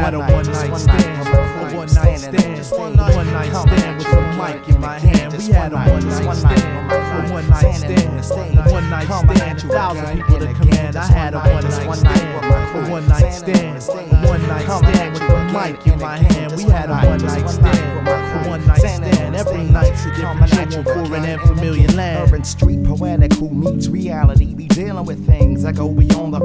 had a one night stand, a one night stand, one night stand with the mic in my hand. We had a one night stand, a one night stand, one night stand, 1,000 people to command. I had a one night stand, a one night stand, one night stand with the mic in my hand. We had a one night stand, a one night stand. Every night's a different ritual for an unfamiliar land. Urban street poetic who meets reality. We dealing with things that go beyond the